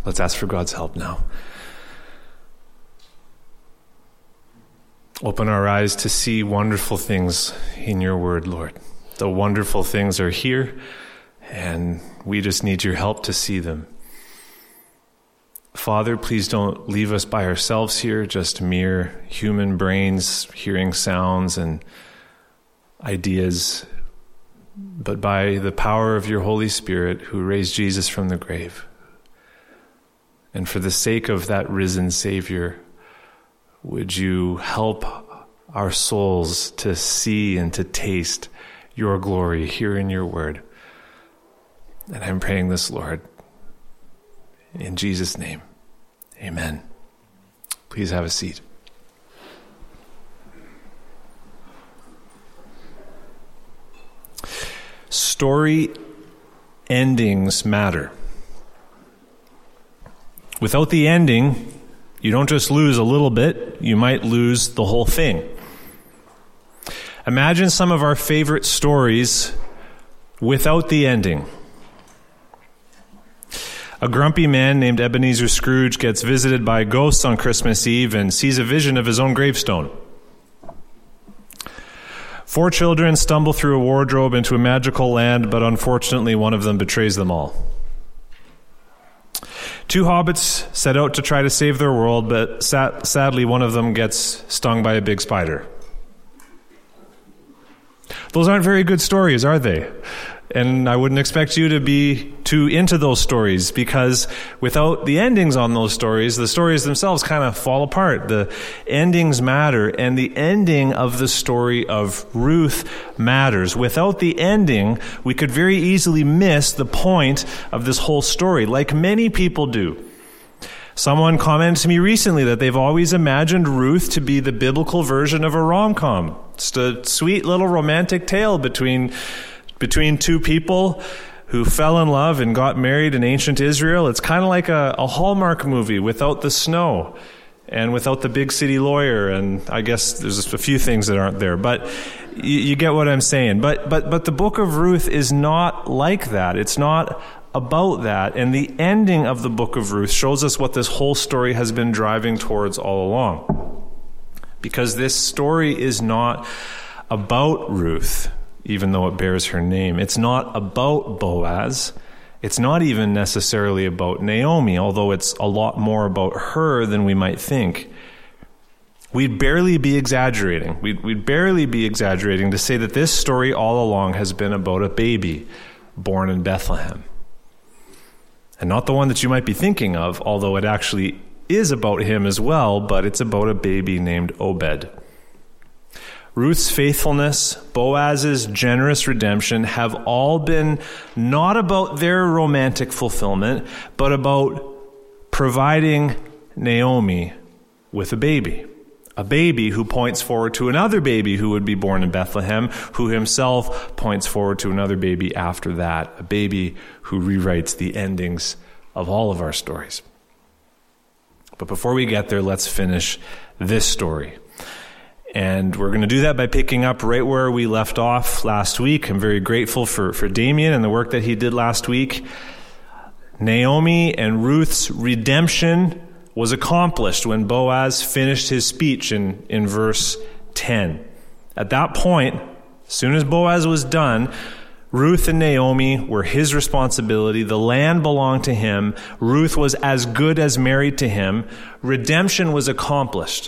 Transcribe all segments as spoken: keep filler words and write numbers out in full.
Let's ask for God's help now. Open our eyes to see wonderful things in your word, Lord. The wonderful things are here, and we just need your help to see them. Father, please don't leave us by ourselves here, just mere human brains hearing sounds and ideas, but by the power of your Holy Spirit who raised Jesus from the grave. And for the sake of that risen Savior, would you help our souls to see and to taste your glory here in your word? And I'm praying this, Lord, in Jesus' name, amen. Please have a seat. Story endings matter. Without the ending, you don't just lose a little bit, you might lose the whole thing. Imagine some of our favorite stories without the ending. A grumpy man named Ebenezer Scrooge gets visited by ghosts on Christmas Eve and sees a vision of his own gravestone. Four children stumble through a wardrobe into a magical land, but unfortunately one of them betrays them all. Two hobbits set out to try to save their world, but sad- sadly one of them gets stung by a big spider. Those aren't very good stories, are they? And I wouldn't expect you to be too into those stories, because without the endings on those stories, the stories themselves kind of fall apart. The endings matter, and the ending of the story of Ruth matters. Without the ending, we could very easily miss the point of this whole story, like many people do. Someone commented to me recently that they've always imagined Ruth to be the biblical version of a rom-com. It's a sweet little romantic tale between between two people who fell in love and got married in ancient Israel. It's kind of like a, a Hallmark movie without the snow and without the big city lawyer. And I guess there's a few things that aren't there, but you, you get what I'm saying. But, but, but the book of Ruth is not like that. It's not about that. And the ending of the book of Ruth shows us what this whole story has been driving towards all along. Because this story is not about Ruth, even though it bears her name. It's not about Boaz. It's not even necessarily about Naomi, although it's a lot more about her than we might think. We'd barely be exaggerating. We'd, we'd barely be exaggerating to say that this story all along has been about a baby born in Bethlehem. And not the one that you might be thinking of, although it actually is about him as well, but it's about a baby named Obed. Ruth's faithfulness, Boaz's generous redemption have all been not about their romantic fulfillment, but about providing Naomi with a baby. A baby who points forward to another baby who would be born in Bethlehem, who himself points forward to another baby after that. A baby who rewrites the endings of all of our stories. But before we get there, let's finish this story. And we're going to do that by picking up right where we left off last week. I'm very grateful for, for Damien and the work that he did last week. Naomi and Ruth's redemption was accomplished when Boaz finished his speech in, in verse ten. At that point, as soon as Boaz was done, Ruth and Naomi were his responsibility. The land belonged to him. Ruth was as good as married to him. Redemption was accomplished.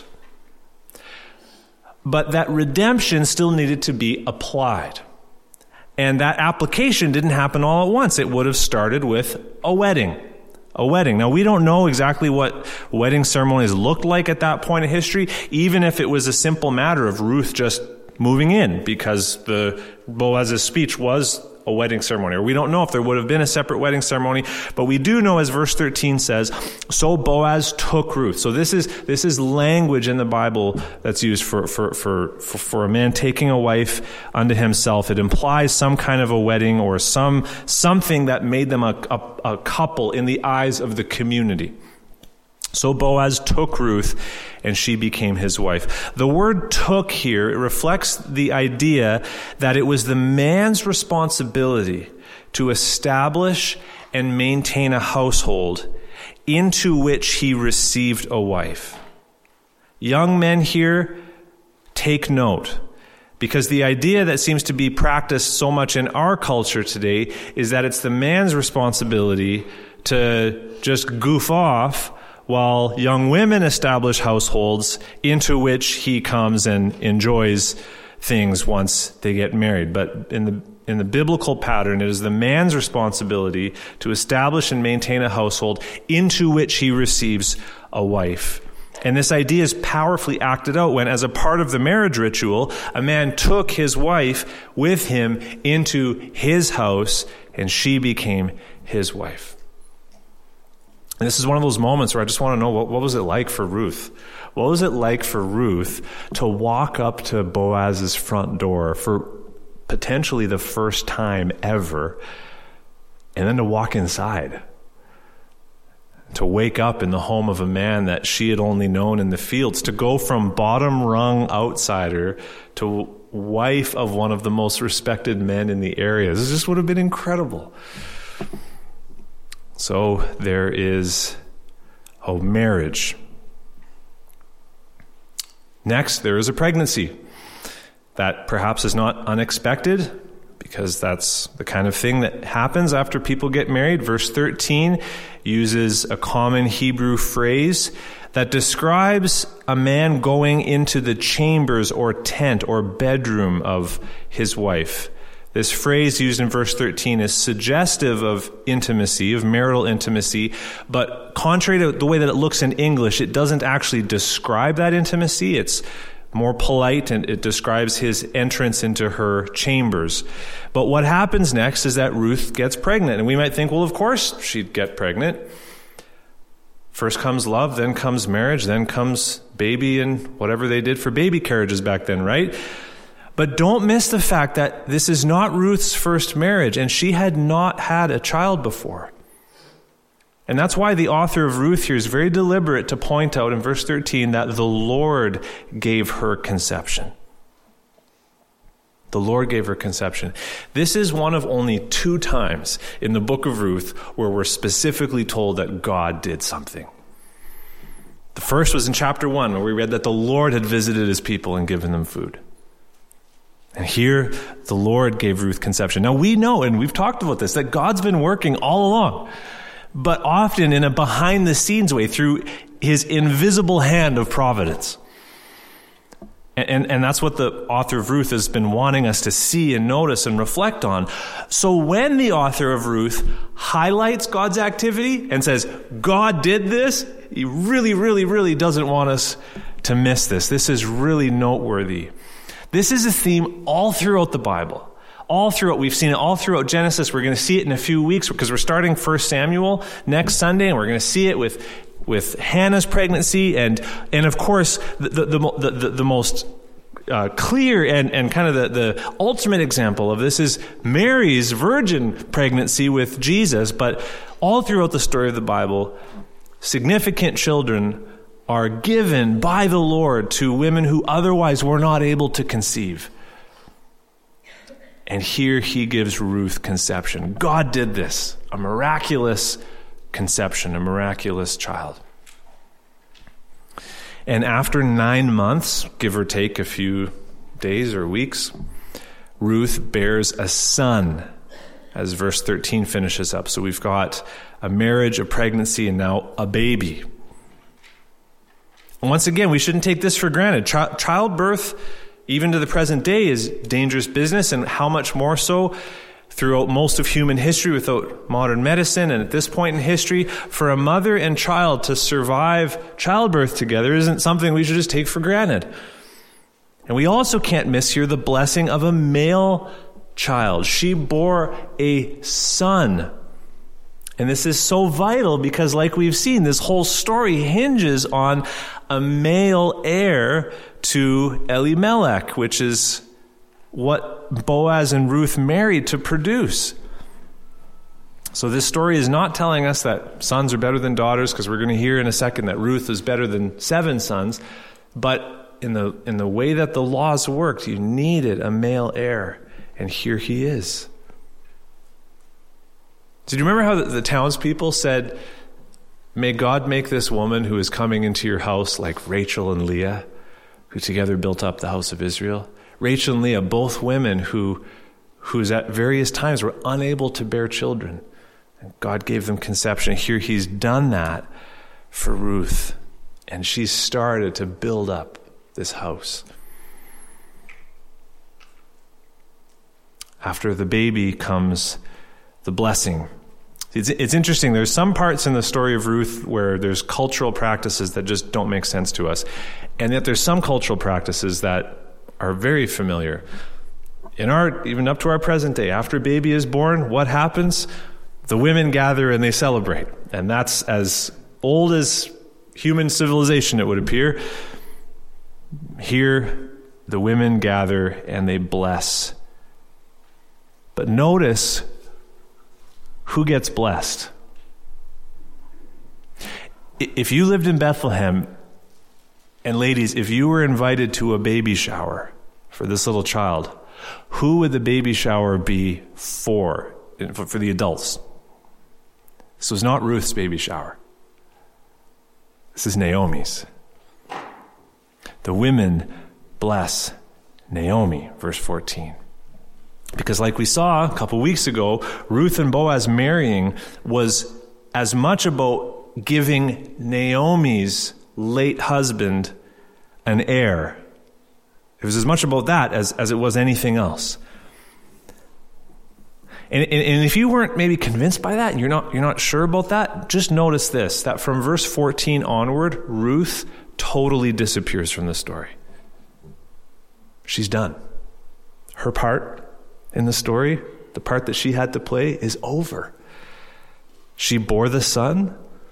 But that redemption still needed to be applied. And that application didn't happen all at once. It would have started with a wedding. A wedding. Now, we don't know exactly what wedding ceremonies looked like at that point in history, even if it was a simple matter of Ruth just moving in, because the Boaz's speech was a wedding ceremony. Or we don't know if there would have been a separate wedding ceremony, but we do know, as verse thirteen says, so Boaz took Ruth. So this is this is language in the Bible that's used for for for for, for a man taking a wife unto himself. It implies some kind of a wedding or some something that made them a, a, a couple in the eyes of the community. So Boaz took Ruth, and she became his wife. The word took here, it reflects the idea that it was the man's responsibility to establish and maintain a household into which he received a wife. Young men here, take note, because the idea that seems to be practiced so much in our culture today is that it's the man's responsibility to just goof off while young women establish households into which he comes and enjoys things once they get married. But in the in the biblical pattern, it is the man's responsibility to establish and maintain a household into which he receives a wife. And this idea is powerfully acted out when, as a part of the marriage ritual, a man took his wife with him into his house, and she became his wife. And this is one of those moments where I just want to know, what, what was it like for Ruth? What was it like for Ruth to walk up to Boaz's front door for potentially the first time ever, and then to walk inside? To wake up in the home of a man that she had only known in the fields, to go from bottom rung outsider to wife of one of the most respected men in the area. This just would have been incredible. So there is a marriage. Next, there is a pregnancy. That perhaps is not unexpected, because that's the kind of thing that happens after people get married. Verse thirteen uses a common Hebrew phrase that describes a man going into the chambers or tent or bedroom of his wife. This phrase used in verse thirteen is suggestive of intimacy, of marital intimacy, but contrary to the way that it looks in English, it doesn't actually describe that intimacy. It's more polite, and it describes his entrance into her chambers. But what happens next is that Ruth gets pregnant, and we might think, well, of course she'd get pregnant. First comes love, then comes marriage, then comes baby and whatever they did for baby carriages back then, right? But don't miss the fact that this is not Ruth's first marriage, and she had not had a child before. And that's why the author of Ruth here is very deliberate to point out in verse thirteen that the Lord gave her conception. The Lord gave her conception. This is one of only two times in the book of Ruth where we're specifically told that God did something. The first was in chapter one, where we read that the Lord had visited his people and given them food. And here, the Lord gave Ruth conception. Now we know, and we've talked about this, that God's been working all along, but often in a behind-the-scenes way through his invisible hand of providence. And, and, and that's what the author of Ruth has been wanting us to see and notice and reflect on. So when the author of Ruth highlights God's activity and says, God did this, he really, really, really doesn't want us to miss this. This is really noteworthy. This is a theme all throughout the Bible. All throughout, we've seen it all throughout Genesis. We're going to see it in a few weeks because we're starting First Samuel next Sunday, and we're going to see it with with Hannah's pregnancy, and and of course the the the, the, the most uh, clear and and kind of the the ultimate example of this is Mary's virgin pregnancy with Jesus. But all throughout the story of the Bible, significant children are given by the Lord to women who otherwise were not able to conceive. And here he gives Ruth conception. God did this, a miraculous conception, a miraculous child. And after nine months, give or take a few days or weeks, Ruth bears a son, as verse thirteen finishes up. So we've got a marriage, a pregnancy, and now a baby. Once again, we shouldn't take this for granted. Ch- childbirth, even to the present day, is dangerous business, and how much more so throughout most of human history without modern medicine. And at this point in history, for a mother and child to survive childbirth together isn't something we should just take for granted. And we also can't miss here the blessing of a male child. She bore a son. And this is so vital because, like we've seen, this whole story hinges on a male heir to Elimelech, which is what Boaz and Ruth married to produce. So this story is not telling us that sons are better than daughters, because we're going to hear in a second that Ruth is better than seven sons. But in the in the way that the laws worked, you needed a male heir, and here he is. Did you remember how the, the townspeople said, May God make this woman who is coming into your house like Rachel and Leah, who together built up the house of Israel. Rachel and Leah, both women who, who's at various times were unable to bear children. And God gave them conception. Here he's done that for Ruth. And she's started to build up this house. After the baby comes the blessing. It's, it's interesting. There's some parts in the story of Ruth where there's cultural practices that just don't make sense to us. And yet there's some cultural practices that are very familiar. In our, even up to our present day, after a baby is born, what happens? The women gather and they celebrate. And that's as old as human civilization, it would appear. Here, the women gather and they bless. But notice who gets blessed. If you lived in Bethlehem, and ladies, if you were invited to a baby shower for this little child, who would the baby shower be for, for the adults? This was not Ruth's baby shower. This is Naomi's. The women bless Naomi, verse fourteen. Because like we saw a couple weeks ago, Ruth and Boaz marrying was as much about giving Naomi's late husband an heir. It was as much about that as, as it was anything else. And, and, and if you weren't maybe convinced by that, and you're not, you're not sure about that, just notice this, that from verse fourteen onward, Ruth totally disappears from the story. She's done. Her part in the story, the part that she had to play, is over. She bore the son,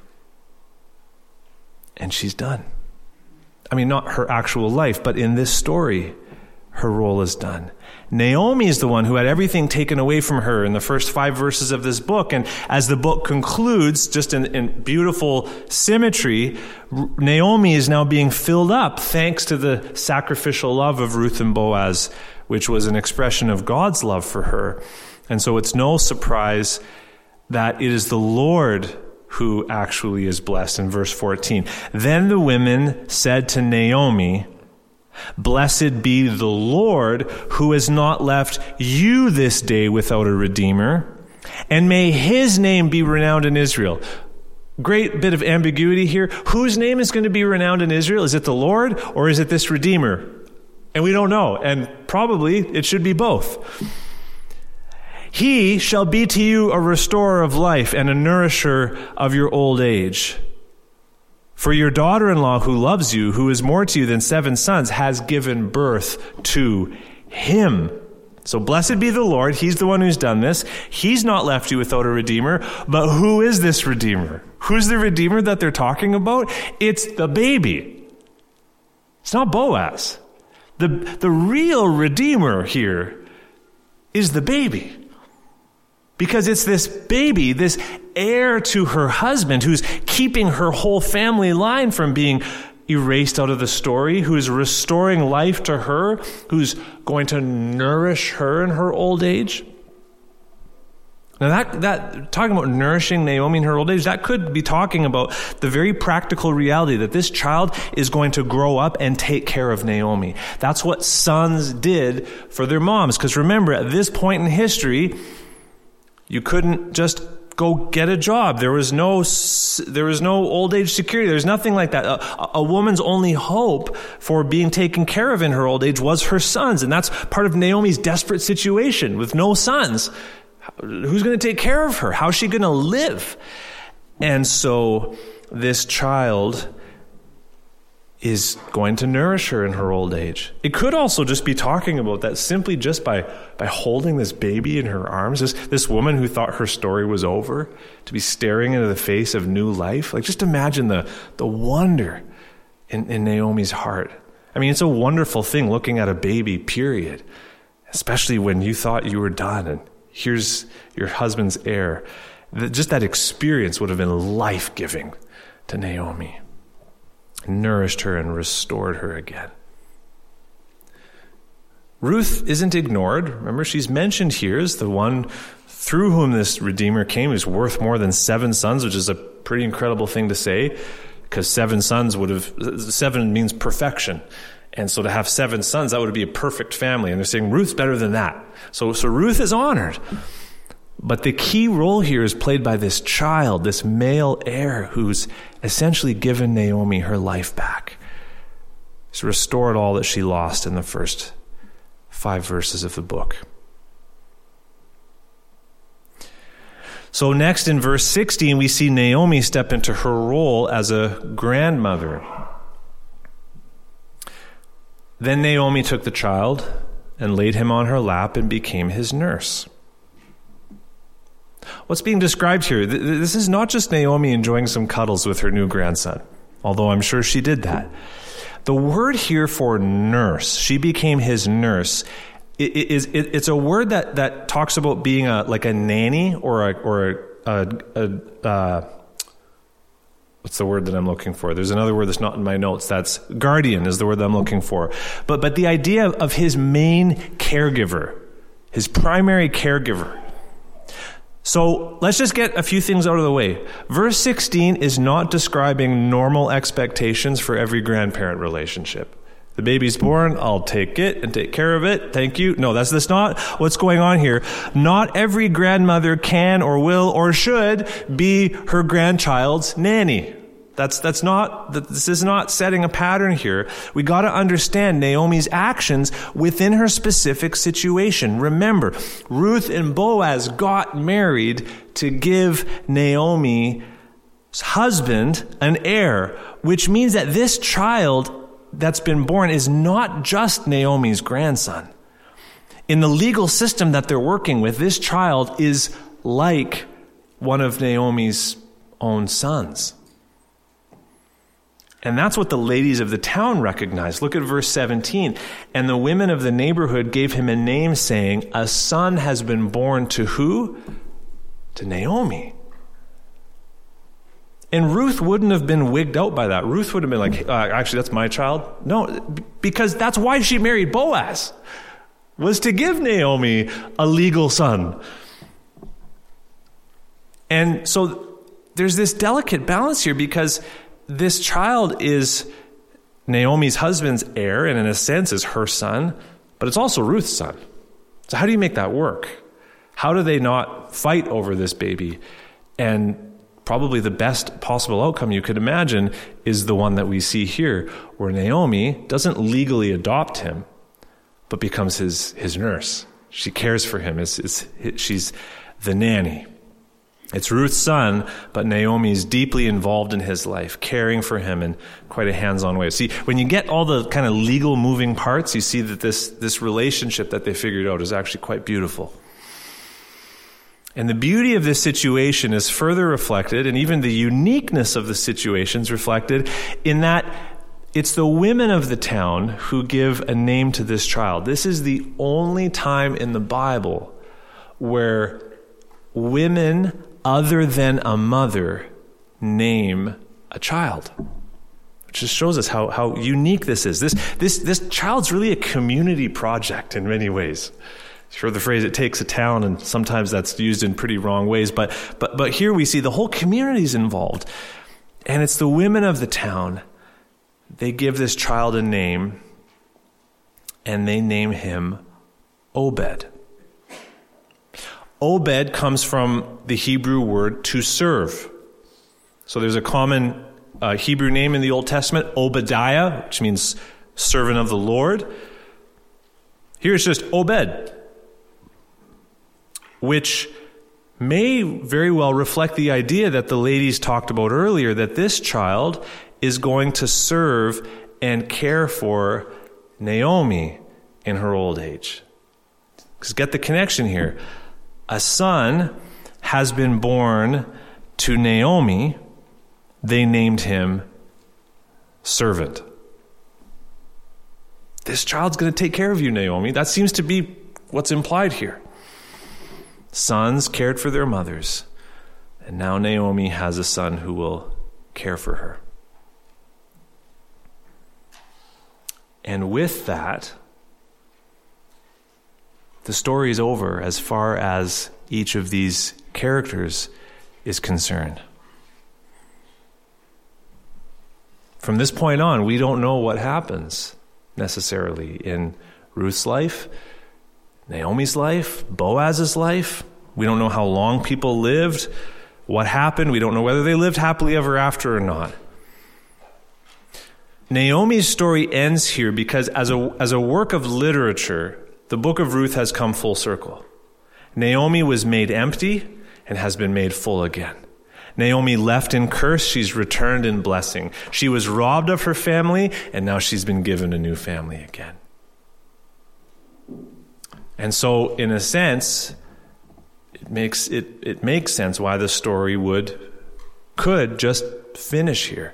and she's done. I mean, not her actual life, but in this story, her role is done. Naomi is the one who had everything taken away from her in the first five verses of this book. And as the book concludes, just in, in beautiful symmetry, Naomi is now being filled up thanks to the sacrificial love of Ruth and Boaz, which was an expression of God's love for her. And so it's no surprise that it is the Lord who actually is blessed in verse fourteen. Then the women said to Naomi, "Blessed be the Lord who has not left you this day without a redeemer, and may his name be renowned in Israel." Great bit of ambiguity here. Whose name is going to be renowned in Israel? Is it the Lord or is it this Redeemer? And we don't know. And probably it should be both. "He shall be to you a restorer of life and a nourisher of your old age. For your daughter-in-law who loves you, who is more to you than seven sons, has given birth to him." So blessed be the Lord. He's the one who's done this. He's not left you without a redeemer. But who is this redeemer? Who's the redeemer that they're talking about? It's the baby. It's not Boaz. The, the real redeemer here is the baby. Because it's this baby, this heir to her husband, who's keeping her whole family line from being erased out of the story, who's restoring life to her, who's going to nourish her in her old age. Now that, that, talking about nourishing Naomi in her old age, that could be talking about the very practical reality that this child is going to grow up and take care of Naomi. That's what sons did for their moms. Because remember, at this point in history, you couldn't just go get a job. There was no, there was no old age security. There's nothing like that. A, a woman's only hope for being taken care of in her old age was her sons. And that's part of Naomi's desperate situation with no sons. Who's going to take care of her? How's she going to live? And so this child is going to nourish her in her old age. It could also just be talking about that simply just by, by holding this baby in her arms, this, this woman who thought her story was over, to be staring into the face of new life. Like, just imagine the, the wonder in, in Naomi's heart. I mean, it's a wonderful thing looking at a baby, period. Especially when you thought you were done and here's your husband's heir. Just that experience would have been life-giving to Naomi. Nourished her and restored her again. Ruth isn't ignored. Remember, she's mentioned here as the one through whom this Redeemer came, who's worth more than seven sons, which is a pretty incredible thing to say, because seven sons would have, seven means perfection. And so to have seven sons, that would be a perfect family. And they're saying Ruth's better than that. So, so Ruth is honored. But the key role here is played by this child, this male heir, who's essentially given Naomi her life back. He's restored all that she lost in the first five verses of the book. So next in verse sixteen, we see Naomi step into her role as a grandmother. Then Naomi took the child and laid him on her lap and became his nurse. What's being described here? This is not just Naomi enjoying some cuddles with her new grandson, although I'm sure she did that. The word here for nurse, she became his nurse, it, it is it, it's a word that, that talks about being a like a nanny or a or a, a, a uh, what's the word that I'm looking for? There's another word that's not in my notes. That's guardian is the word that I'm looking for. But but the idea of his main caregiver, his primary caregiver. So let's just get a few things out of the way. Verse sixteen is not describing normal expectations for every grandparent relationship. The baby's born, I'll take it and take care of it. Thank you. No, that's, that's not what's going on here. Not every grandmother can or will or should be her grandchild's nanny. That's, that's not, this is not setting a pattern here. We got to understand Naomi's actions within her specific situation. Remember, Ruth and Boaz got married to give Naomi's husband an heir, which means that this child that's been born is not just Naomi's grandson. In the legal system that they're working with, this child is like one of Naomi's own sons. And that's what the ladies of the town recognized. Look at verse seventeen. And the women of the neighborhood gave him a name, saying, a son has been born to who? To Naomi. And Ruth wouldn't have been wigged out by that. Ruth would have been like, uh, actually, that's my child. No, because that's why she married Boaz, was to give Naomi a legal son. And so there's this delicate balance here, because this child is Naomi's husband's heir, and in a sense is her son, but it's also Ruth's son. So how do you make that work? How do they not fight over this baby? And probably the best possible outcome you could imagine is the one that we see here, where Naomi doesn't legally adopt him, but becomes his, his nurse. She cares for him. It's, it's, she's the nanny. It's Ruth's son, but Naomi's deeply involved in his life, caring for him in quite a hands-on way. See, when you get all the kind of legal moving parts, you see that this, this relationship that they figured out is actually quite beautiful. And the beauty of this situation is further reflected, and even the uniqueness of the situation is reflected in that it's the women of the town who give a name to this child. This is the only time in the Bible where women other than a mother name a child. Which just shows us how, how unique this is. This, this, this child's really a community project in many ways. You've heard the phrase, it takes a town, and sometimes that's used in pretty wrong ways. But, but, but here we see the whole community's involved. And it's the women of the town. They give this child a name, and they name him Obed. Obed comes from the Hebrew word to serve. So there's a common uh, Hebrew name in the Old Testament, Obadiah, which means servant of the Lord. Here it's just Obed, which may very well reflect the idea that the ladies talked about earlier, that this child is going to serve and care for Naomi in her old age. Because get the connection here. A son has been born to Naomi. They named him servant. This child's going to take care of you, Naomi. That seems to be what's implied here. Sons cared for their mothers, and now Naomi has a son who will care for her. And with that, the story is over as far as each of these characters is concerned. From this point on, we don't know what happens necessarily in Ruth's life, Naomi's life, Boaz's life. We don't know how long people lived, what happened. We don't know whether they lived happily ever after or not. Naomi's story ends here because as a, as a work of literature, the book of Ruth has come full circle. Naomi was made empty and has been made full again. Naomi left in curse, she's returned in blessing. She was robbed of her family, and now she's been given a new family again. And so, in a sense, it makes it, it makes sense why the story would could just finish here.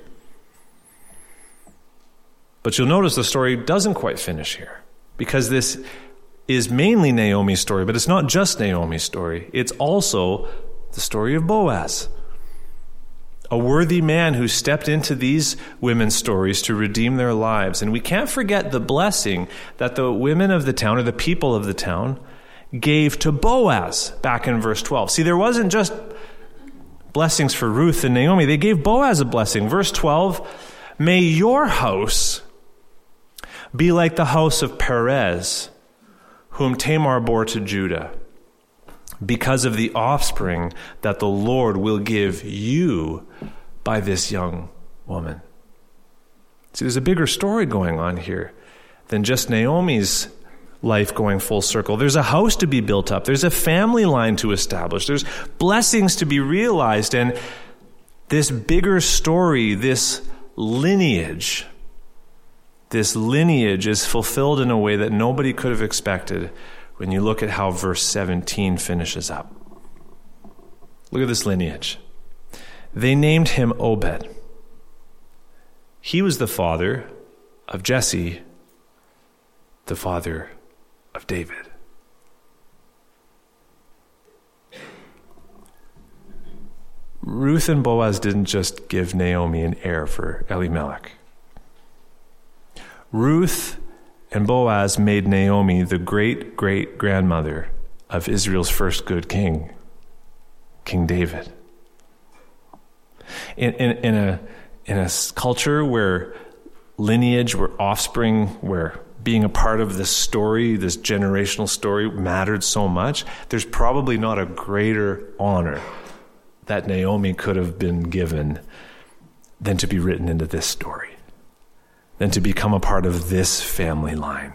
But you'll notice the story doesn't quite finish here, because this is mainly Naomi's story, but it's not just Naomi's story. It's also the story of Boaz, a worthy man who stepped into these women's stories to redeem their lives. And we can't forget the blessing that the women of the town, or the people of the town, gave to Boaz back in verse twelve. See, there wasn't just blessings for Ruth and Naomi. They gave Boaz a blessing. Verse twelve, may your house be like the house of Perez, whom Tamar bore to Judah, because of the offspring that the Lord will give you by this young woman. See, there's a bigger story going on here than just Naomi's life going full circle. There's a house to be built up. There's a family line to establish. There's blessings to be realized. And this bigger story, this lineage, this lineage is fulfilled in a way that nobody could have expected when you look at how verse seventeen finishes up. Look at this lineage. They named him Obed. He was the father of Jesse, the father of David. Ruth and Boaz didn't just give Naomi an heir for Elimelech. Ruth and Boaz made Naomi the great-great-grandmother of Israel's first good king, King David. In, in, in, a, in a culture where lineage, where offspring, where being a part of this story, this generational story, mattered so much, there's probably not a greater honor that Naomi could have been given than to be written into this story, than to become a part of this family line.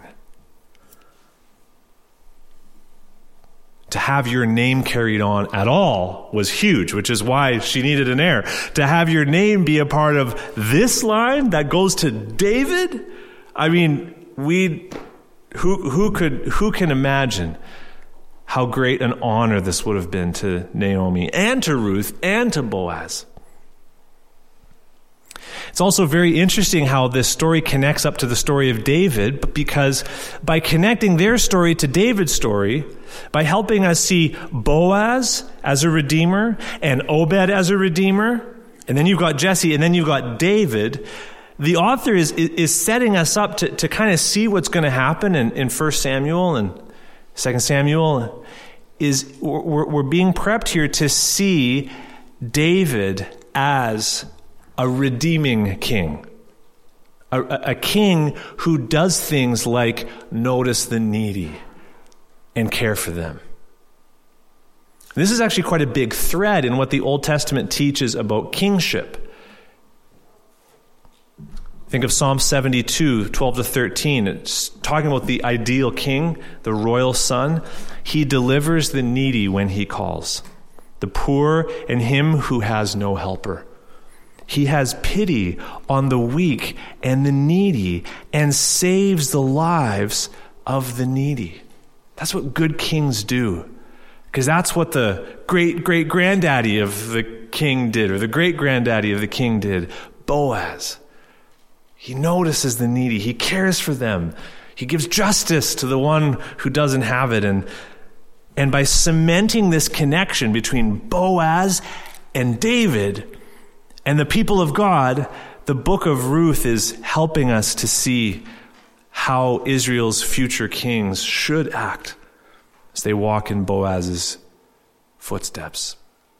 To have your name carried on at all was huge, which is why she needed an heir. To have your name be a part of this line that goes to David, I mean, we who who could who can imagine how great an honor this would have been to Naomi and to Ruth and to Boaz. It's also very interesting how this story connects up to the story of David, because by connecting their story to David's story, by helping us see Boaz as a redeemer and Obed as a redeemer, and then you've got Jesse, and then you've got David, the author is is setting us up to, to kind of see what's going to happen in, in First Samuel and Second Samuel. Is we're, we're being prepped here to see David as a redeeming king, a, a king who does things like notice the needy and care for them. This is actually quite a big thread in what the Old Testament teaches about kingship. Think of Psalm seventy-two, twelve to thirteen. It's talking about the ideal king, the royal son. He delivers the needy when he calls, the poor and him who has no helper. He has pity on the weak and the needy and saves the lives of the needy. That's what good kings do. Because that's what the great-great-granddaddy of the king did, or the great-granddaddy of the king did, Boaz. He notices the needy. He cares for them. He gives justice to the one who doesn't have it. And, and by cementing this connection between Boaz and David and the people of God, the book of Ruth is helping us to see how Israel's future kings should act as they walk in Boaz's footsteps.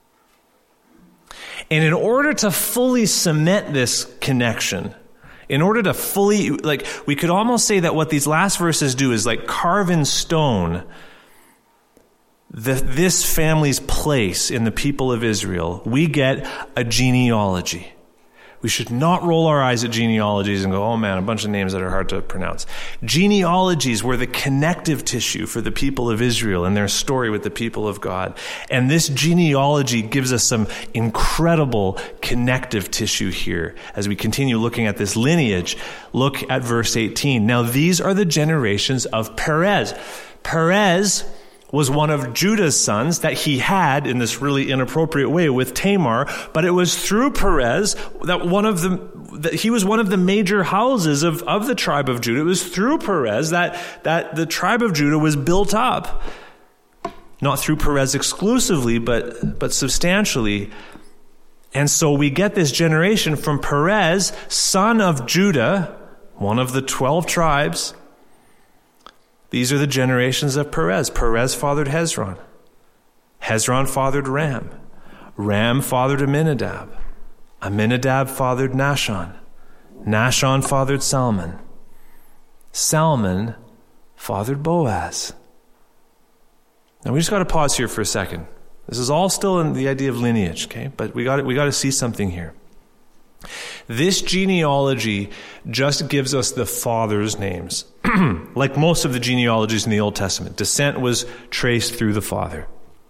And in order to fully cement this connection, in order to fully, like, we could almost say that what these last verses do is like carve in stone the, this family's place in the people of Israel. We get a genealogy. We should not roll our eyes at genealogies and go, oh man, a bunch of names that are hard to pronounce. Genealogies were the connective tissue for the people of Israel and their story with the people of God. And this genealogy gives us some incredible connective tissue here. As we continue looking at this lineage, look at verse eighteen. Now these are the generations of Perez. Perez was one of Judah's sons that he had in this really inappropriate way with Tamar, but it was through Perez that one of the, that he was one of the major houses of, of the tribe of Judah. It was through Perez that, that the tribe of Judah was built up. Not through Perez exclusively, but, but substantially. And so we get this generation from Perez, son of Judah, one of the twelve tribes. These are the generations of Perez. Perez fathered Hezron. Hezron fathered Ram. Ram fathered Amminadab. Amminadab fathered Nahshon. Nahshon fathered Salmon. Salmon fathered Boaz. Now we just got to pause here for a second. This is all still in the idea of lineage, okay? But we got we got to see something here. This genealogy just gives us the fathers' names. Like most of the genealogies in the Old Testament, descent was traced through the father.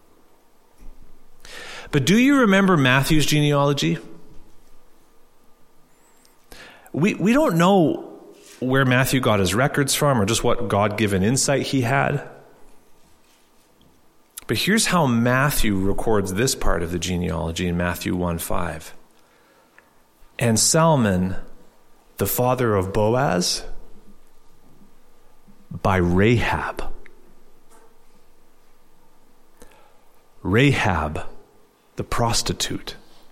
But do you remember Matthew's genealogy? We we don't know where Matthew got his records from or just what God-given insight he had. But here's how Matthew records this part of the genealogy in Matthew one five. And Salmon, the father of Boaz, by Rahab. Rahab, the prostitute.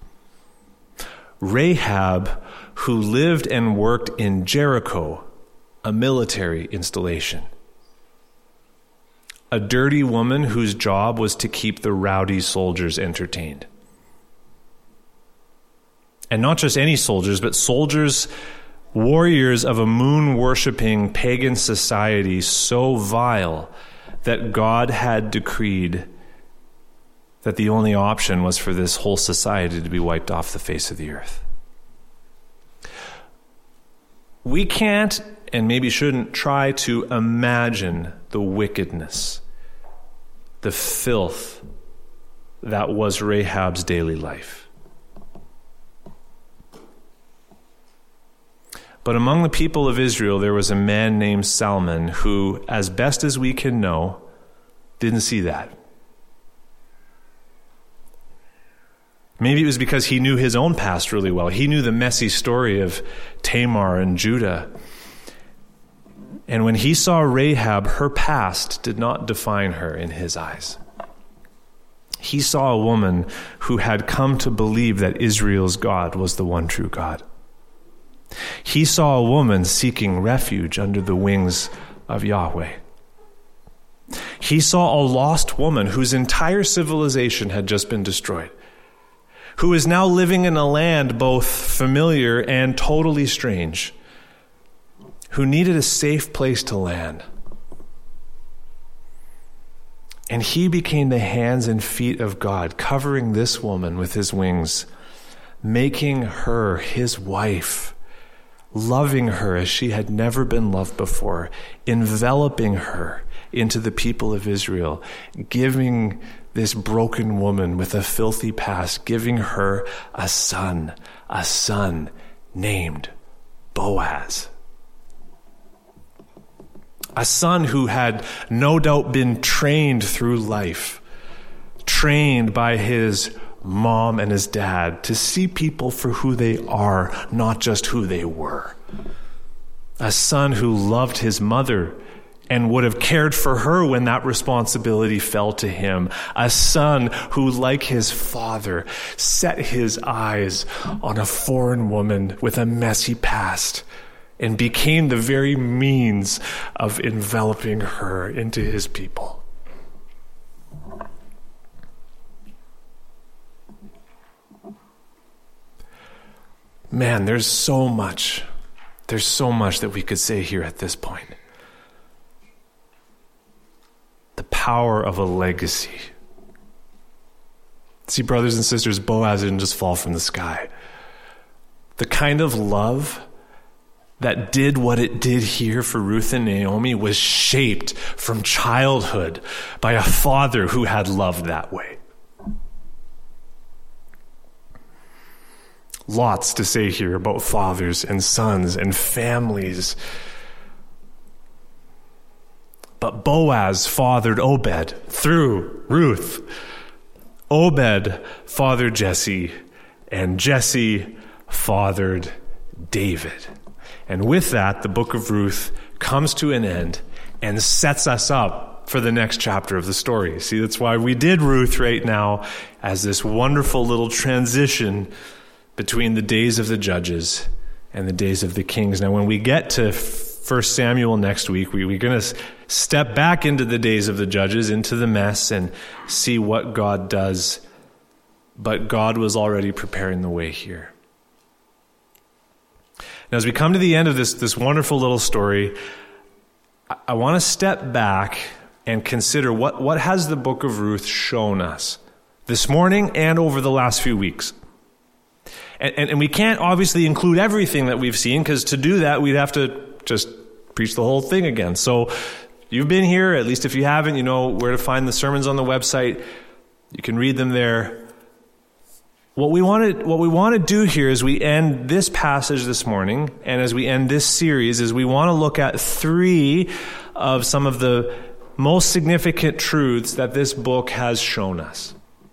Rahab, who lived and worked in Jericho, a military installation. A dirty woman whose job was to keep the rowdy soldiers entertained. And not just any soldiers, but soldiers, warriors of a moon-worshipping pagan society so vile that God had decreed that the only option was for this whole society to be wiped off the face of the earth. We can't, and maybe shouldn't, try to imagine the wickedness, the filth that was Rahab's daily life. But among the people of Israel, there was a man named Salmon who, as best as we can know, didn't see that. Maybe it was because he knew his own past really well. He knew the messy story of Tamar and Judah. And when he saw Rahab, her past did not define her in his eyes. He saw a woman who had come to believe that Israel's God was the one true God. He saw a woman seeking refuge under the wings of Yahweh. He saw a lost woman whose entire civilization had just been destroyed, who is now living in a land both familiar and totally strange, who needed a safe place to land. And he became the hands and feet of God, covering this woman with his wings, making her his wife, loving her as she had never been loved before, enveloping her into the people of Israel, giving this broken woman with a filthy past, giving her a son, a son named Boaz. A son who had no doubt been trained through life, trained by his mom and his dad to see people for who they are, not just who they were. A son who loved his mother and would have cared for her when that responsibility fell to him. A son who, like his father, set his eyes on a foreign woman with a messy past and became the very means of enveloping her into his people. Man, there's so much. There's so much that we could say here at this point. The power of a legacy. See, brothers and sisters, Boaz didn't just fall from the sky. The kind of love that did what it did here for Ruth and Naomi was shaped from childhood by a father who had loved that way. Lots to say here about fathers and sons and families. But Boaz fathered Obed through Ruth. Obed fathered Jesse, and Jesse fathered David. And with that, the book of Ruth comes to an end and sets us up for the next chapter of the story. See, that's why we did Ruth right now as this wonderful little transition between the days of the judges and the days of the kings. Now, when we get to First Samuel next week, we, we're going to step back into the days of the judges, into the mess, and see what God does. But God was already preparing the way here. Now, as we come to the end of this, this wonderful little story, I, I want to step back and consider what, what has the book of Ruth shown us this morning and over the last few weeks. And, and, and we can't obviously include everything that we've seen, because to do that, we'd have to just preach the whole thing again. So you've been here, at least if you haven't, you know where to find the sermons on the website. You can read them there. What we want to what we want to do here as we end this passage this morning, and as we end this series, is we want to look at three of some of the most significant truths that this book has shown us.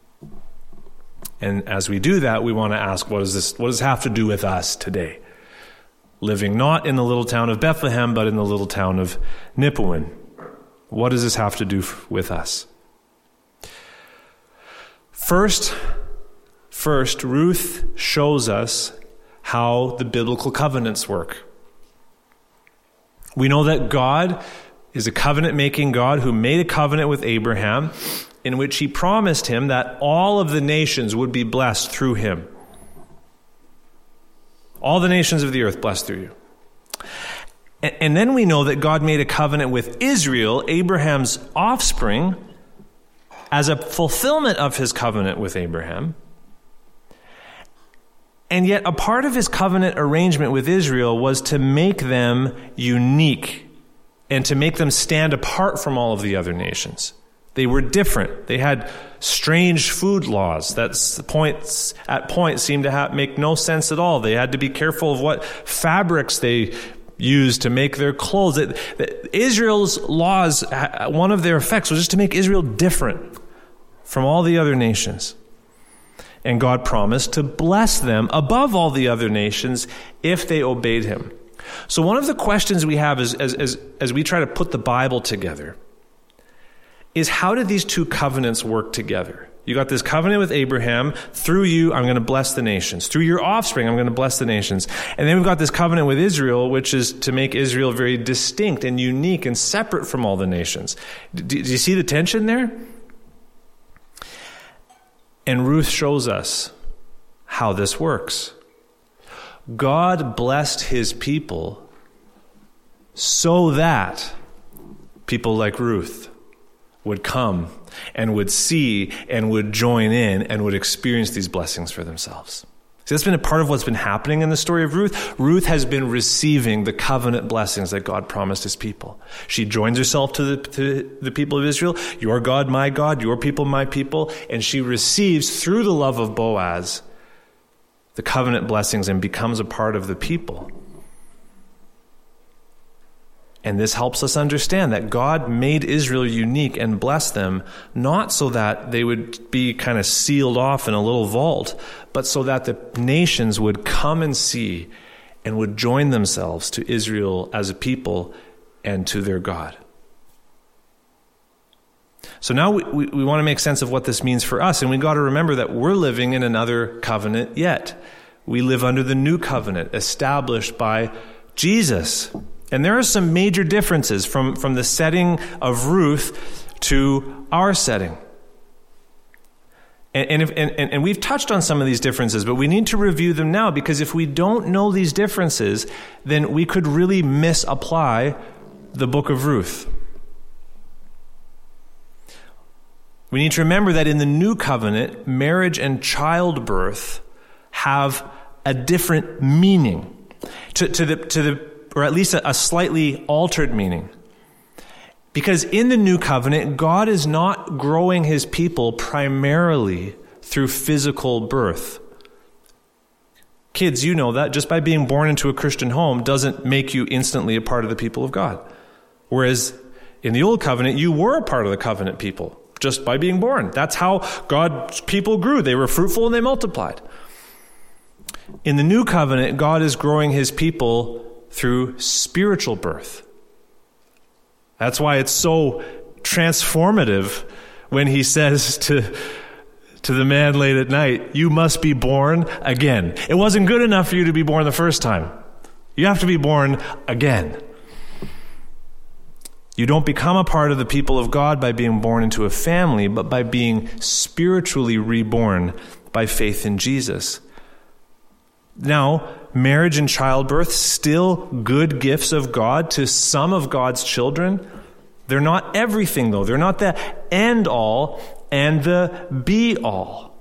And as we do that, we want to ask, what does this what does this have to do with us today? Living not in the little town of Bethlehem, but in the little town of Nipawin. What does this have to do with us? First, first, Ruth shows us how the biblical covenants work. We know that God is a covenant-making God who made a covenant with Abraham, in which he promised him that all of the nations would be blessed through him. All the nations of the earth blessed through you. And, and then we know that God made a covenant with Israel, Abraham's offspring, as a fulfillment of his covenant with Abraham. And yet a part of his covenant arrangement with Israel was to make them unique and to make them stand apart from all of the other nations. They were different. They had strange food laws that points at points seemed to have, make no sense at all. They had to be careful of what fabrics they used to make their clothes. It, Israel's laws, one of their effects was just to make Israel different from all the other nations. And God promised to bless them above all the other nations if they obeyed him. So one of the questions we have is, as, as, as we try to put the Bible together, is how did these two covenants work together? You got this covenant with Abraham. Through you, I'm going to bless the nations. Through your offspring, I'm going to bless the nations. And then we've got this covenant with Israel, which is to make Israel very distinct and unique and separate from all the nations. Do, do you see the tension there? And Ruth shows us how this works. God blessed his people so that people like Ruth would come and would see and would join in and would experience these blessings for themselves. See, that's been a part of what's been happening in the story of Ruth. Ruth has been receiving the covenant blessings that God promised his people. She joins herself to the, to the people of Israel. Your God, my God, your people, my people. And she receives through the love of Boaz the covenant blessings and becomes a part of the people. And this helps us understand that God made Israel unique and blessed them, not so that they would be kind of sealed off in a little vault, but so that the nations would come and see and would join themselves to Israel as a people and to their God. So now we, we, we want to make sense of what this means for us, and we got to remember that we're living in another covenant yet. We live under the new covenant established by Jesus. And there are some major differences from, from the setting of Ruth to our setting. And, and, if, and, and we've touched on some of these differences, but we need to review them now, because if we don't know these differences, then we could really misapply the book of Ruth. We need to remember that in the new covenant, marriage and childbirth have a different meaning, to, to the, to the, or at least a, a slightly altered meaning. Because in the new covenant, God is not growing his people primarily through physical birth. Kids, you know that just by being born into a Christian home doesn't make you instantly a part of the people of God. Whereas in the old covenant, you were a part of the covenant people just by being born. That's how God's people grew. They were fruitful and they multiplied. In the new covenant, God is growing his people through spiritual birth. That's why it's so transformative when he says to, to the man late at night, you must be born again. It wasn't good enough for you to be born the first time. You have to be born again. You don't become a part of the people of God by being born into a family, but by being spiritually reborn by faith in Jesus. Now, marriage and childbirth, still good gifts of God to some of God's children. They're not everything, though. They're not the end all and the be all.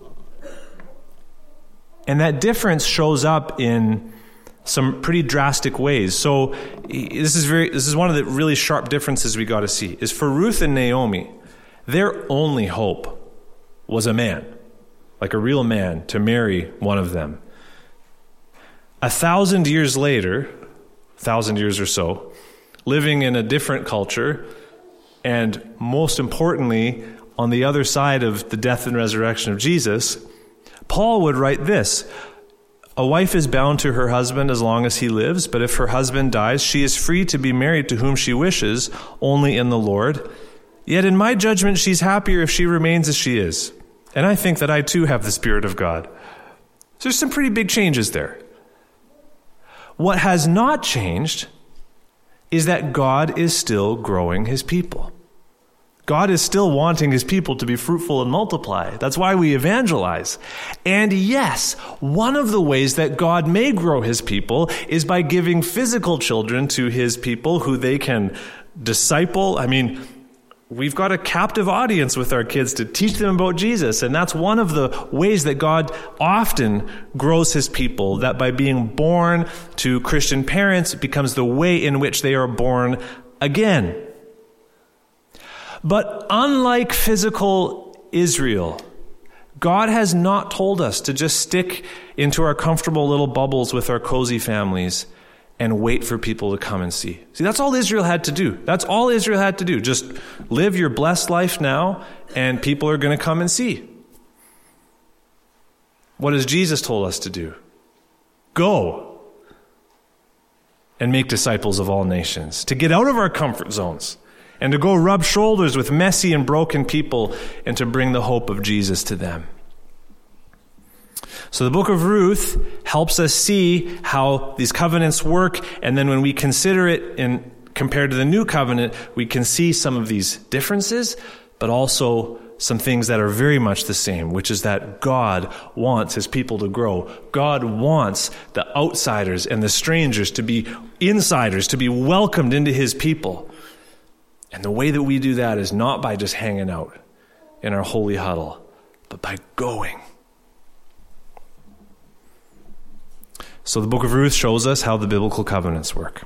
And that difference shows up in some pretty drastic ways. So this is very this is one of the really sharp differences we got to see. Is for Ruth and Naomi, their only hope was a man, like a real man, to marry one of them. A thousand years later, a thousand years or so, living in a different culture, and most importantly, on the other side of the death and resurrection of Jesus, Paul would write this: a wife is bound to her husband as long as he lives, but if her husband dies, she is free to be married to whom she wishes, only in the Lord. Yet in my judgment, she's happier if she remains as she is. And I think that I too have the Spirit of God. So there's some pretty big changes there. What has not changed is that God is still growing his people. God is still wanting his people to be fruitful and multiply. That's why we evangelize. And yes, one of the ways that God may grow his people is by giving physical children to his people who they can disciple. I mean, we've got a captive audience with our kids to teach them about Jesus. And that's one of the ways that God often grows his people, that by being born to Christian parents, it becomes the way in which they are born again. But unlike physical Israel, God has not told us to just stick into our comfortable little bubbles with our cozy families and wait for people to come and see. See, that's all Israel had to do. That's all Israel had to do. Just live your blessed life now, and people are going to come and see. What has Jesus told us to do? Go and make disciples of all nations. To get out of our comfort zones and to go rub shoulders with messy and broken people and to bring the hope of Jesus to them. So the book of Ruth helps us see how these covenants work, and then when we consider it in compared to the new covenant, we can see some of these differences, but also some things that are very much the same, which is that God wants his people to grow. God wants the outsiders and the strangers to be insiders, to be welcomed into his people. And the way that we do that is not by just hanging out in our holy huddle, but by going. So the book of Ruth shows us how the biblical covenants work.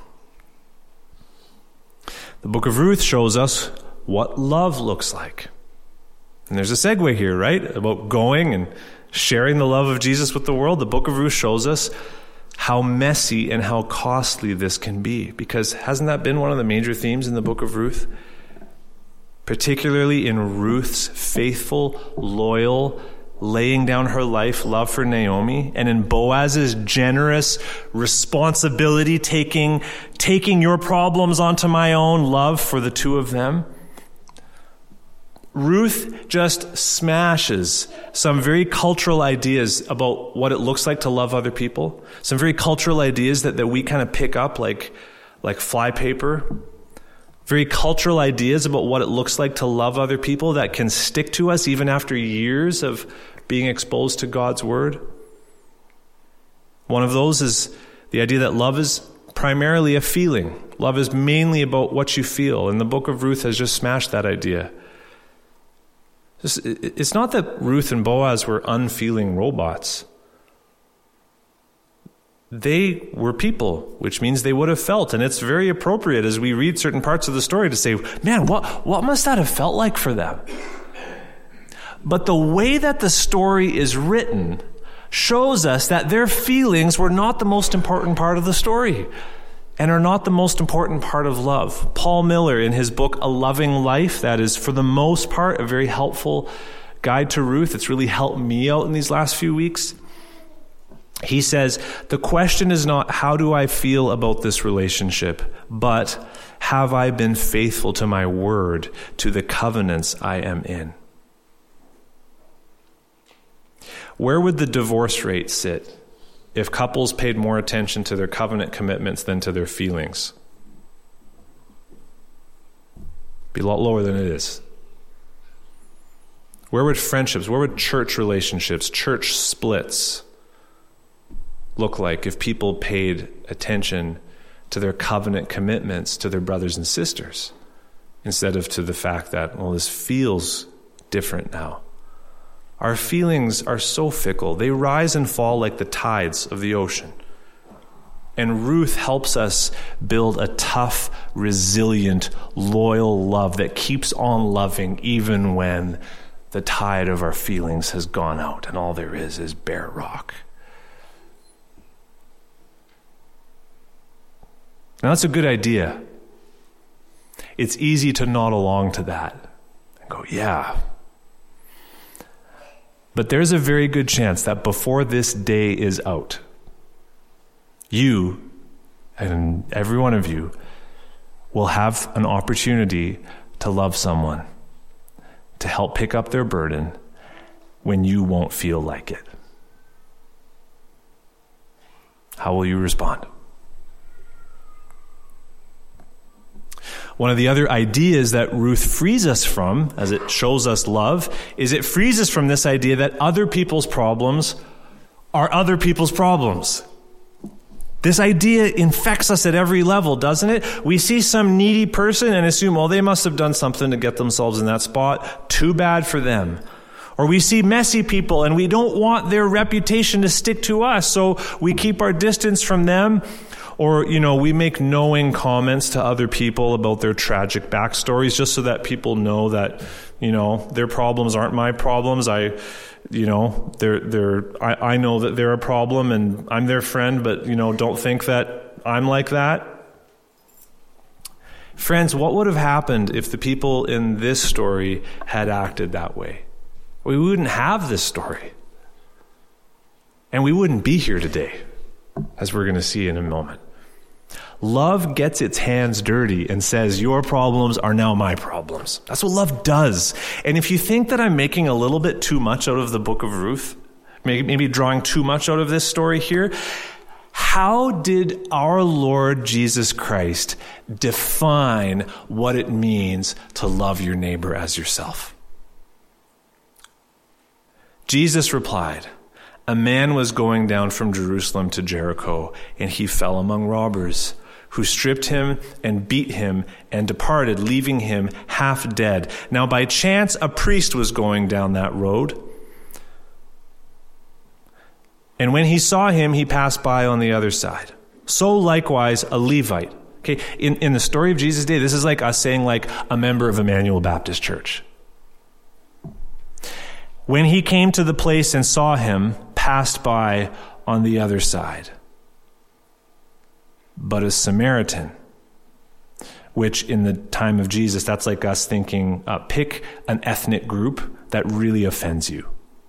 The book of Ruth shows us what love looks like. And there's a segue here, right? About going and sharing the love of Jesus with the world. The book of Ruth shows us how messy and how costly this can be. Because hasn't that been one of the major themes in the book of Ruth? Particularly in Ruth's faithful, loyal, laying down her life love for Naomi, and in Boaz's generous responsibility, taking, taking your problems onto my own love for the two of them. Ruth just smashes some very cultural ideas about what it looks like to love other people. Some very cultural ideas that, that we kind of pick up like, like fly paper. very cultural ideas about what it looks like to love other people that can stick to us even after years of being exposed to God's word. One of those is the idea that love is primarily a feeling. Love is mainly about what you feel, and the book of Ruth has just smashed that idea. It's not that Ruth and Boaz were unfeeling robots. They were people, which means they would have felt. And it's very appropriate as we read certain parts of the story to say, man, what, what must that have felt like for them? But the way that the story is written shows us that their feelings were not the most important part of the story and are not the most important part of love. Paul Miller, in his book, A Loving Life, that is for the most part a very helpful guide to Ruth. It's really helped me out in these last few weeks. He says, the question is not how do I feel about this relationship, but have I been faithful to my word, to the covenants I am in? Where would the divorce rate sit if couples paid more attention to their covenant commitments than to their feelings? Be a lot lower than it is. Where would friendships, where would church relationships, church splits look like if people paid attention to their covenant commitments to their brothers and sisters instead of to the fact that, well, this feels different now? Our feelings are so fickle. They rise and fall like the tides of the ocean. And Ruth helps us build a tough, resilient, loyal love that keeps on loving even when the tide of our feelings has gone out and all there is is bare rock. Now, that's a good idea. It's easy to nod along to that and go, yeah. But there's a very good chance that before this day is out, you and every one of you will have an opportunity to love someone, to help pick up their burden when you won't feel like it. How will you respond? One of the other ideas that Ruth frees us from, as it shows us love, is it frees us from this idea that other people's problems are other people's problems. This idea infects us at every level, doesn't it? We see some needy person and assume, oh, they must have done something to get themselves in that spot. Too bad for them. Or we see messy people and we don't want their reputation to stick to us, so we keep our distance from them. Or, you know, we make knowing comments to other people about their tragic backstories just so that people know that, you know, their problems aren't my problems. I, you know, they're, they're, I, I know that they're a problem and I'm their friend, but, you know, don't think that I'm like that. Friends, what would have happened if the people in this story had acted that way? We wouldn't have this story. And we wouldn't be here today, as we're going to see in a moment. Love gets its hands dirty and says, your problems are now my problems. That's what love does. And if you think that I'm making a little bit too much out of the book of Ruth, maybe, maybe drawing too much out of this story here, how did our Lord Jesus Christ define what it means to love your neighbor as yourself? Jesus replied, a man was going down from Jerusalem to Jericho, and he fell among robbers, who stripped him and beat him and departed, leaving him half dead. Now by chance a priest was going down that road, and when he saw him, he passed by on the other side. So likewise a Levite. Okay, in, in the story of Jesus' day, this is like us saying like a member of Emmanuel Baptist Church. When he came to the place and saw him, passed by on the other side. But a Samaritan, which in the time of Jesus, that's like us thinking, uh, pick an ethnic group that really offends you.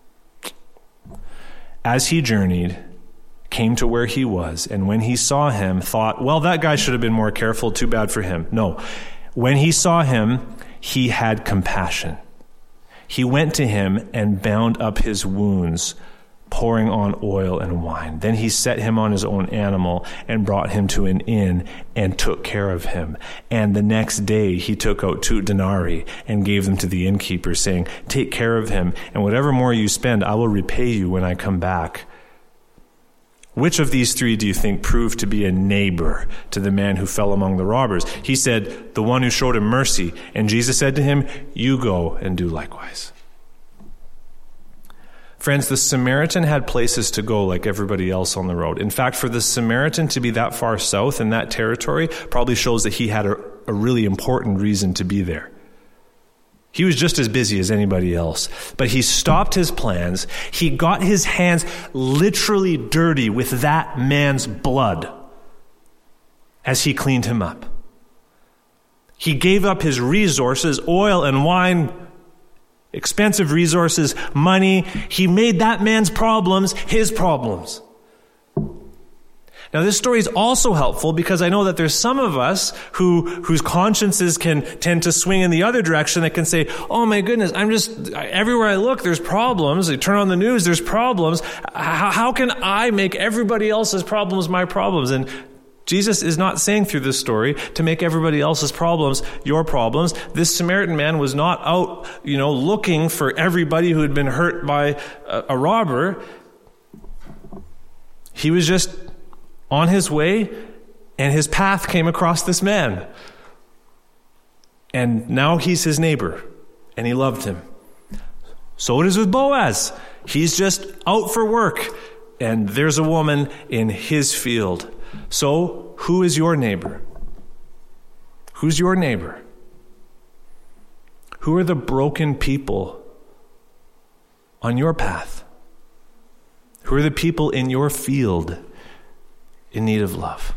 As he journeyed, came to where he was, and when he saw him, thought, well, that guy should have been more careful, too bad for him. No, when he saw him, he had compassion. He went to him and bound up his wounds, pouring on oil and wine. Then he set him on his own animal and brought him to an inn and took care of him. And the next day he took out two denarii and gave them to the innkeeper, saying, take care of him, and whatever more you spend, I will repay you when I come back. Which of these three do you think proved to be a neighbor to the man who fell among the robbers? He said, the one who showed him mercy. And Jesus said to him, you go and do likewise. Friends, the Samaritan had places to go like everybody else on the road. In fact, for the Samaritan to be that far south in that territory probably shows that he had a, a really important reason to be there. He was just as busy as anybody else, but he stopped his plans. He got his hands literally dirty with that man's blood as he cleaned him up. He gave up his resources, oil and wine, expensive resources, money. He made that man's problems his problems. Now, this story is also helpful because I know that there's some of us who whose consciences can tend to swing in the other direction that can say, oh my goodness, I'm just, everywhere I look, there's problems. I turn on the news, there's problems. How, how can I make everybody else's problems my problems? And Jesus is not saying through this story to make everybody else's problems your problems. This Samaritan man was not out, you know, looking for everybody who had been hurt by a, a robber. He was just on his way, and his path came across this man. And now he's his neighbor, and he loved him. So it is with Boaz. He's just out for work, and there's a woman in his field. So, who is your neighbor? Who's your neighbor? Who are the broken people on your path? Who are the people in your field in need of love?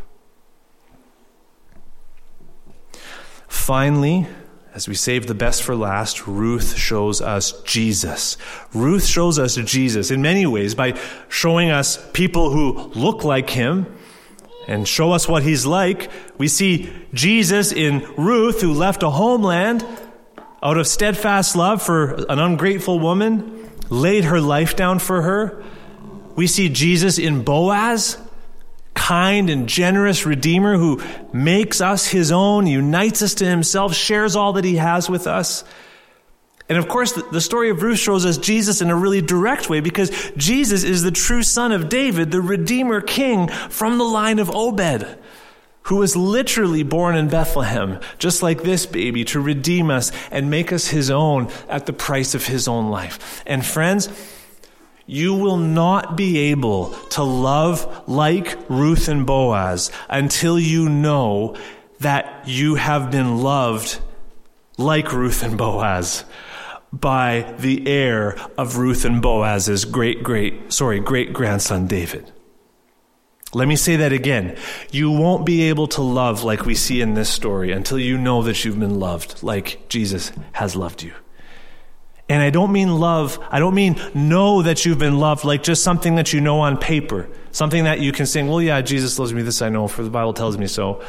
Finally, as we save the best for last, Ruth shows us Jesus. Ruth shows us Jesus in many ways by showing us people who look like him and show us what he's like. We see Jesus in Ruth, who left a homeland out of steadfast love for an ungrateful woman, laid her life down for her. We see Jesus in Boaz, kind and generous Redeemer who makes us his own, unites us to himself, shares all that he has with us. And of course, the story of Ruth shows us Jesus in a really direct way because Jesus is the true son of David, the Redeemer King from the line of Obed, who was literally born in Bethlehem, just like this baby, to redeem us and make us his own at the price of his own life. And friends, you will not be able to love like Ruth and Boaz until you know that you have been loved like Ruth and Boaz by the heir of Ruth and Boaz's great, great, sorry, great grandson David. Let me say that again. You won't be able to love like we see in this story until you know that you've been loved like Jesus has loved you. And I don't mean love, I don't mean know that you've been loved like just something that you know on paper. Something that you can say, well, yeah, Jesus loves me, this I know, for the Bible tells me so.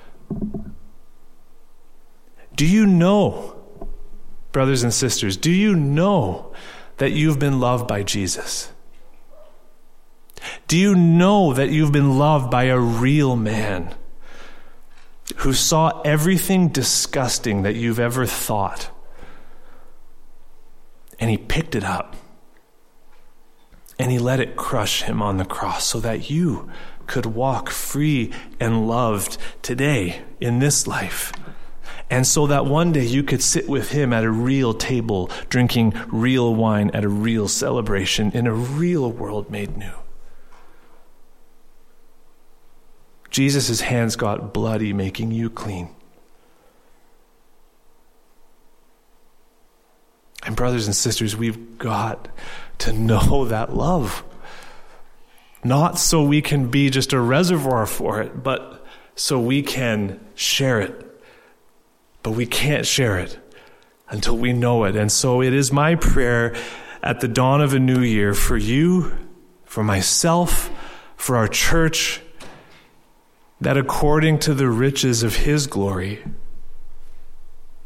Do you know, brothers and sisters, do you know that you've been loved by Jesus? Do you know that you've been loved by a real man who saw everything disgusting that you've ever thought, and he picked it up and he let it crush him on the cross so that you could walk free and loved today in this life? And so that one day you could sit with him at a real table, drinking real wine at a real celebration in a real world made new. Jesus' hands got bloody, making you clean. And brothers and sisters, we've got to know that love. Not so we can be just a reservoir for it, but so we can share it. But we can't share it until we know it. And so it is my prayer at the dawn of a new year for you, for myself, for our church, that according to the riches of his glory,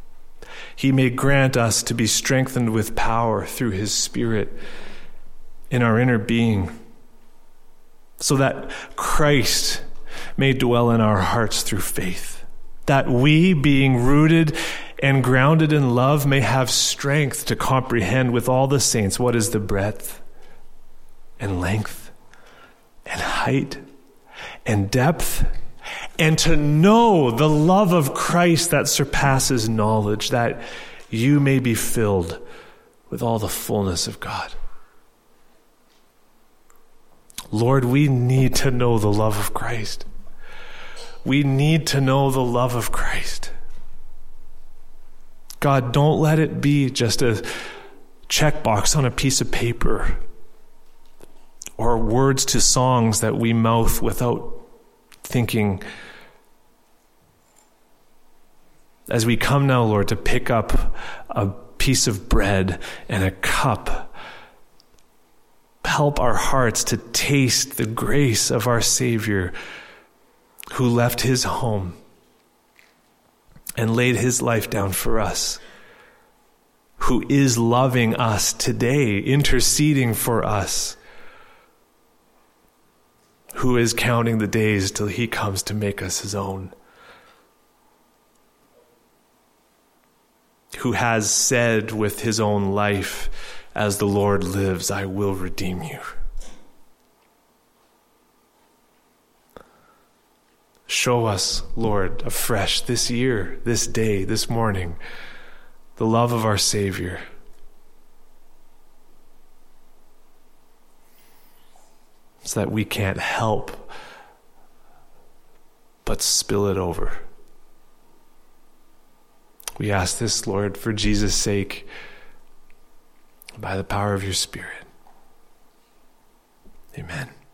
he may grant us to be strengthened with power through his Spirit in our inner being, so that Christ may dwell in our hearts through faith, that we, being rooted and grounded in love, may have strength to comprehend with all the saints what is the breadth and length and height and depth, and to know the love of Christ that surpasses knowledge, that you may be filled with all the fullness of God. Lord, we need to know the love of Christ. We need to know the love of Christ. God, don't let it be just a checkbox on a piece of paper or words to songs that we mouth without thinking. As we come now, Lord, to pick up a piece of bread and a cup, help our hearts to taste the grace of our Savior, who left his home and laid his life down for us, who is loving us today, interceding for us, who is counting the days till he comes to make us his own, who has said with his own life, as the Lord lives, I will redeem you. Show us, Lord, afresh this year, this day, this morning, the love of our Savior. So that we can't help but spill it over. We ask this, Lord, for Jesus' sake, by the power of your Spirit. Amen.